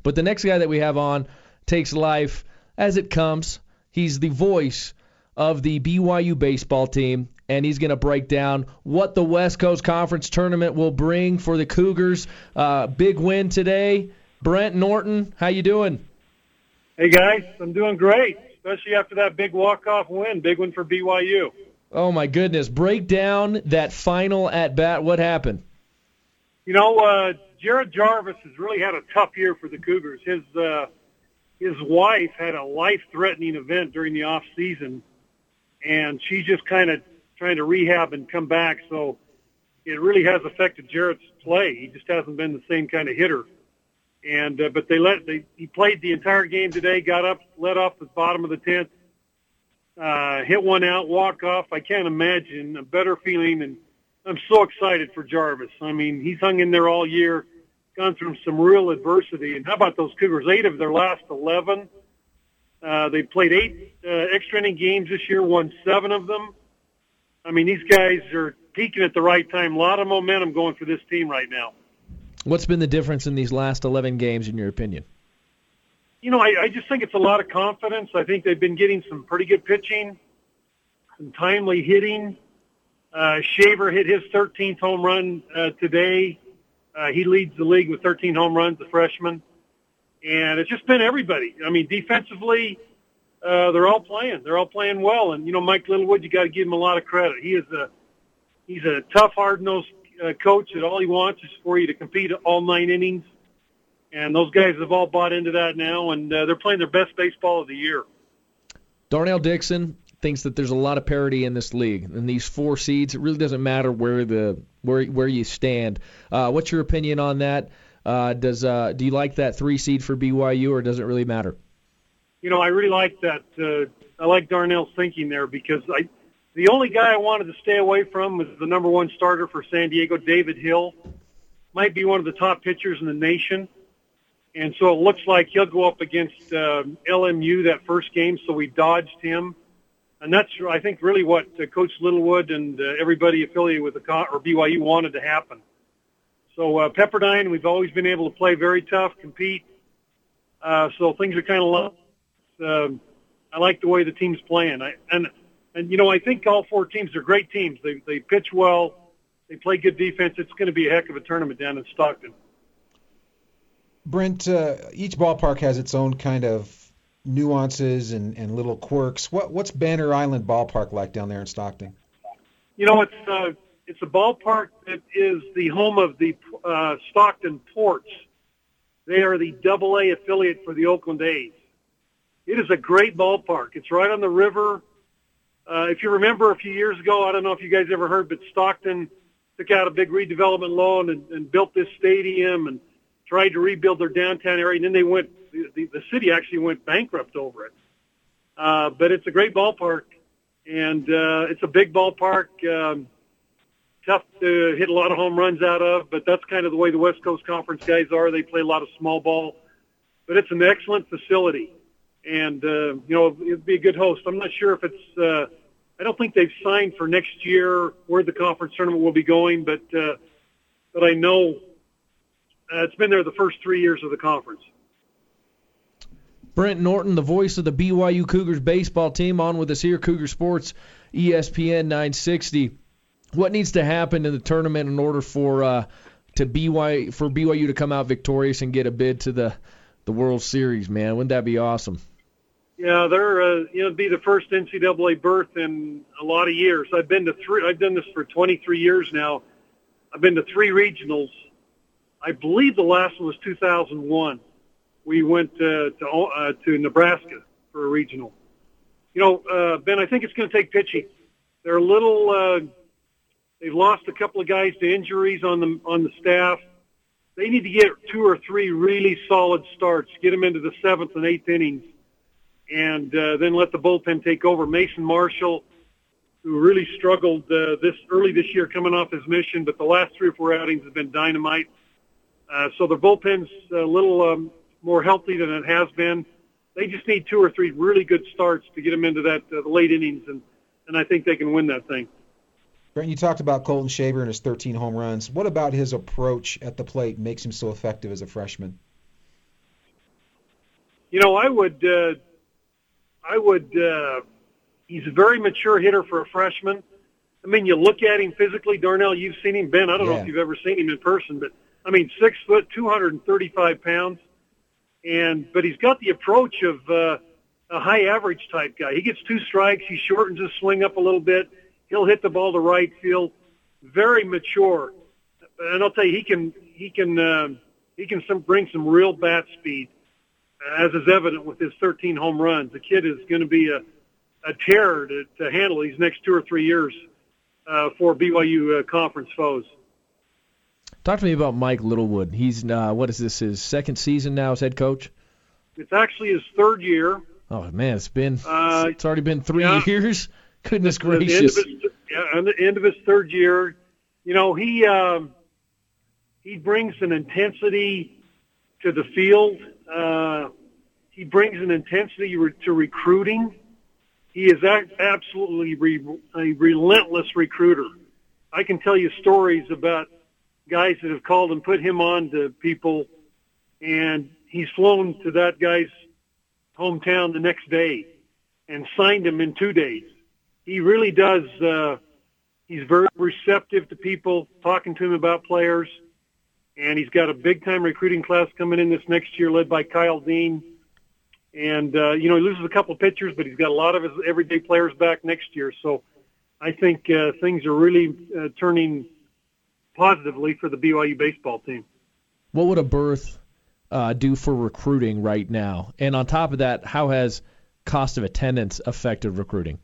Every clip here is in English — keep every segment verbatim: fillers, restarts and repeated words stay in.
But the next guy that we have on takes life as it comes. He's the voice of the B Y U baseball team, and he's going to break down what the West Coast Conference Tournament will bring for the Cougars. Uh, big win today. Brent Norton, how you doing? Hey, guys. I'm doing great, especially after that big walk-off win. Big one for B Y U. Oh, my goodness. Break down that final at-bat. What happened? You know, uh, Jared Jarvis has really had a tough year for the Cougars. His uh, his wife had a life-threatening event during the off-season, and she's just kind of trying to rehab and come back. So it really has affected Jared's play. He just hasn't been the same kind of hitter. And uh, but they let they, he played the entire game today. Got up, led off the bottom of the tenth, uh, hit one out, walk off. I can't imagine a better feeling, and I'm so excited for Jarvis. I mean, he's hung in there all year, gone through some real adversity. And how about those Cougars? Eight of their last eleven. Uh, they played eight uh, extra inning games this year, won seven of them. I mean, these guys are peaking at the right time. A lot of momentum going for this team right now. What's been the difference in these last eleven games, in your opinion? You know, I, I just think it's a lot of confidence. I think they've been getting some pretty good pitching, some timely hitting. Uh, Shaver hit his thirteenth home run uh, today. Uh, he leads the league with thirteen home runs, the freshman. And it's just been everybody. I mean, defensively, uh, they're all playing. They're all playing well. And, you know, Mike Littlewood, you got to give him a lot of credit. He is a he's a tough, hard-nosed uh, coach that all he wants is for you to compete all nine innings. And those guys have all bought into that now, and uh, they're playing their best baseball of the year. Darnell Dixon thinks that there's a lot of parity in this league. In these four seeds, it really doesn't matter where the where where you stand. Uh, what's your opinion on that? Uh, does uh, do you like that three seed for B Y U, or does it really matter? You know, I really like that. Uh, I like Darnell's thinking there because I, the only guy I wanted to stay away from was the number one starter for San Diego, David Hill. Might be one of the top pitchers in the nation. And so it looks like he'll go up against uh, L M U that first game, so we dodged him. And that's, I think, really what uh, Coach Littlewood and uh, everybody affiliated with the con- or B Y U wanted to happen. So uh, Pepperdine, we've always been able to play very tough, compete. Uh, so things are kind of low. Um, I like the way the team's playing. I, and, and, you know, I think all four teams are great teams. They, they pitch well. They play good defense. It's going to be a heck of a tournament down in Stockton. Brent, uh, each ballpark has its own kind of nuances and, and little quirks. What, what's Banner Island Ballpark like down there in Stockton? You know, it's uh, it's a ballpark that is the home of the uh, Stockton Ports. They are the double A affiliate for the Oakland A's. It is a great ballpark. It's right on the river. Uh, if you remember a few years ago, I don't know if you guys ever heard, but Stockton took out a big redevelopment loan and, and built this stadium and tried to rebuild their downtown area, and then they went, the, the, the city actually went bankrupt over it. Uh, but it's a great ballpark, and uh, it's a big ballpark, um, tough to hit a lot of home runs out of, but that's kind of the way the West Coast Conference guys are. They play a lot of small ball, but it's an excellent facility, and, uh, you know, it'd be a good host. I'm not sure if it's, uh, I don't think they've signed for next year where the conference tournament will be going, but, uh, but I know Uh, it's been there the first three years of the conference. Brent Norton, the voice of the B Y U Cougars baseball team, on with us here, Cougar Sports, E S P N nine sixty. What needs to happen in the tournament in order for uh, to B Y for B Y U to come out victorious and get a bid to the, the World Series, man? Wouldn't that be awesome? Yeah, they're uh, you know, it'd be the first N C double A berth in a lot of years. I've been to three. I've done this for twenty-three years now. I've been to three regionals. I believe the last one was two thousand one. We went uh, to uh, to Nebraska for a regional. You know, uh, Ben, I think it's going to take pitching. They're a little. Uh, they've lost a couple of guys to injuries on the on the staff. They need to get two or three really solid starts, get them into the seventh and eighth innings, and uh, then let the bullpen take over. Mason Marshall, who really struggled uh, this early this year, coming off his mission, but the last three or four outings have been dynamite. Uh, so their bullpen's a little um, more healthy than it has been. They just need two or three really good starts to get them into that uh, the late innings, and, and I think they can win that thing. Brent, you talked about Colton Shaver and his thirteen home runs. What about his approach at the plate makes him so effective as a freshman? You know, I would, uh, I would, uh, he's a very mature hitter for a freshman. I mean, you look at him physically, Darnell, you've seen him. Ben, I don't Yeah. know if you've ever seen him in person, but, I mean, six foot, two hundred thirty-five pounds. And, but he's got the approach of uh, a high average type guy. He gets two strikes. He shortens his swing up a little bit. He'll hit the ball to right field. Very mature. And I'll tell you, he can, he can, uh, he can some, bring some real bat speed, as is evident with his thirteen home runs. The kid is going to be a, a terror to, to handle these next two or three years uh, for B Y U uh, conference foes. Talk to me about Mike Littlewood. He's uh, what is this, his second season now as head coach? It's actually his third year. Oh man, it's been Uh, it's already been three yeah. years. Goodness At the end of gracious! his, yeah, on the end of his third year, you know, he um, he brings an intensity to the field. Uh, he brings an intensity re- to recruiting. He is a- absolutely re- a relentless recruiter. I can tell you stories about guys that have called and put him on to people, and he's flown to that guy's hometown the next day and signed him in two days. He really does. Uh, he's very receptive to people, talking to him about players, and he's got a big-time recruiting class coming in this next year led by Kyle Dean. And, uh, you know, he loses a couple of pitchers, but he's got a lot of his everyday players back next year. So I think uh, things are really uh, turning positively for the B Y U baseball team. What would a berth uh, do for recruiting right now? And on top of that, how has cost of attendance affected recruiting?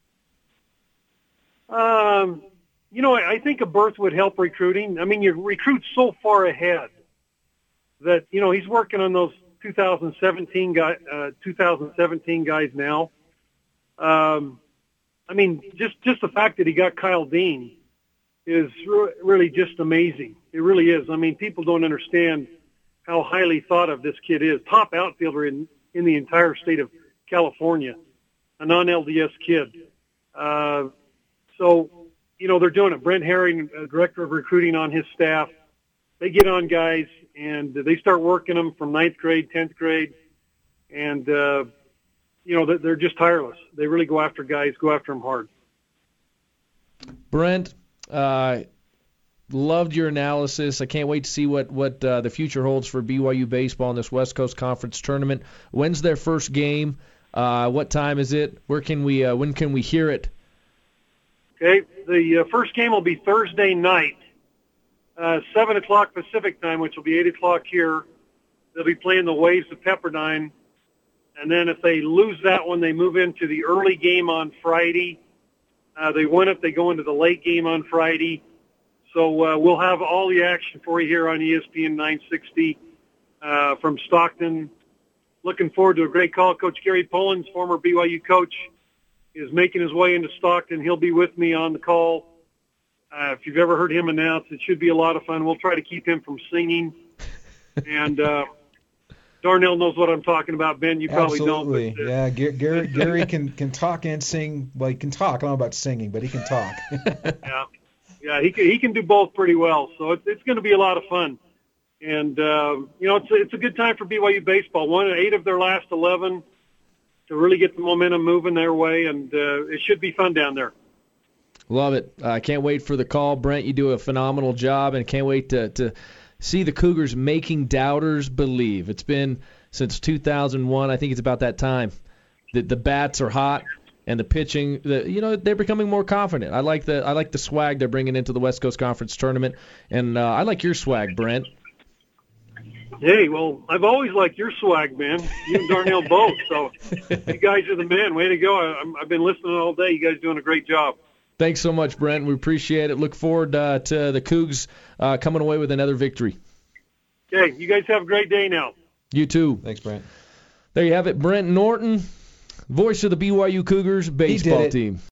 Um, you know, I, I think a berth would help recruiting. I mean, you recruit so far ahead that, you know, he's working on those two thousand seventeen guy, uh, two thousand seventeen guys now. Um, I mean, just, just the fact that he got Kyle Dean is re- really just amazing. It really is. I mean, people don't understand how highly thought of this kid is. Top outfielder in, in the entire state of California, a non-L D S kid. Uh, so, you know, they're doing it. Brent Herring, uh, director of recruiting on his staff, they get on guys and they start working them from ninth grade, tenth grade. And, uh, you know, they're, they're just tireless. They really go after guys, go after them hard. Brent, uh, loved your analysis. I can't wait to see what, what uh, the future holds for B Y U baseball in this West Coast Conference tournament. When's their first game? Uh, what time is it? Where can we? Uh, when can we hear it? Okay, the uh, first game will be Thursday night, uh, seven o'clock Pacific time, which will be eight o'clock here. They'll be playing the Waves of Pepperdine. And then if they lose that one, they move into the early game on Friday. Uh, they win it, they go into the late game on Friday. So uh, we'll have all the action for you here on E S P N nine sixty uh, from Stockton. Looking forward to a great call. Coach Gary Pollins, former B Y U coach, is making his way into Stockton. He'll be with me on the call. Uh, if you've ever heard him announce, it should be a lot of fun. We'll try to keep him from singing. And uh, Darnell knows what I'm talking about. Ben, you probably Absolutely. don't. But, uh, yeah, Gary, Gary can, can talk and sing. Well, he can talk. I don't know about singing, but he can talk. yeah, yeah, he can, he can do both pretty well. So it's, it's going to be a lot of fun. And, uh, you know, it's a, it's a good time for B Y U baseball. Won eight of their last eleven to really get the momentum moving their way, and uh, it should be fun down there. Love it. I uh, can't wait for the call. Brent, you do a phenomenal job, and can't wait to, to see the Cougars making doubters believe. It's been since two thousand one. I think it's about that time that the bats are hot and the pitching, the, you know, they're becoming more confident. I like the I like the swag they're bringing into the West Coast Conference tournament, and uh, I like your swag, Brent. Hey, well, I've always liked your swag, man. You and Darnell both. So you guys are the men. Way to go. I, I've been listening all day. You guys doing a great job. Thanks so much, Brent. We appreciate it. Look forward uh, to the Cougs uh, coming away with another victory. Okay, you guys have a great day now. You too. Thanks, Brent. There you have it. Brent Norton, voice of the B Y U Cougars baseball team.